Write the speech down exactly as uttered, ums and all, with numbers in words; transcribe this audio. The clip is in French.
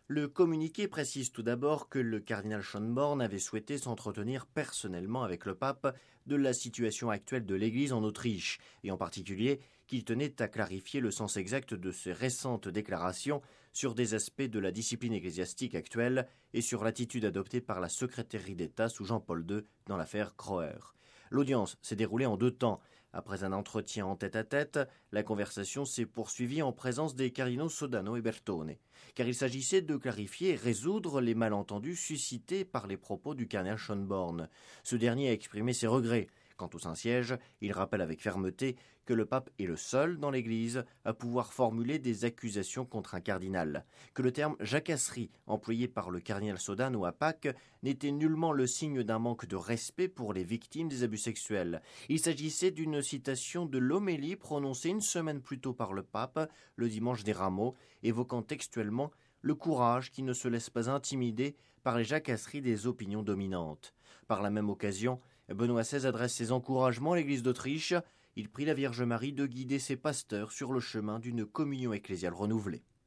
Le communiqué précise tout d'abord que le cardinal Schönborn avait souhaité s'entretenir personnellement avec le pape de la situation actuelle de l'Église en Autriche, et en particulier qu'il tenait à clarifier le sens exact de ses récentes déclarations sur des aspects de la discipline ecclésiastique actuelle et sur l'attitude adoptée par la secrétairie d'État sous Jean-Paul deux dans l'affaire Kröer. L'audience s'est déroulée en deux temps. Après un entretien en tête-à-tête, la conversation s'est poursuivie en présence des cardinaux Sodano et Bertone, car il s'agissait de clarifier et résoudre les malentendus suscités par les propos du cardinal Schönborn. Ce dernier a exprimé ses regrets. Quant au Saint-Siège, il rappelle avec fermeté que le pape est le seul dans l'Église à pouvoir formuler des accusations contre un cardinal, que le terme jacasserie employé par le cardinal Sodano à Pâques n'était nullement le signe d'un manque de respect pour les victimes des abus sexuels. Il s'agissait d'une citation de l'homélie prononcée une semaine plus tôt par le pape, le dimanche des Rameaux, évoquant textuellement le courage qui ne se laisse pas intimider par les jacasseries des opinions dominantes. Par la même occasion, Benoît seize adresse ses encouragements à l'Église d'Autriche. Il prie la Vierge Marie de guider ses pasteurs sur le chemin d'une communion ecclésiale renouvelée.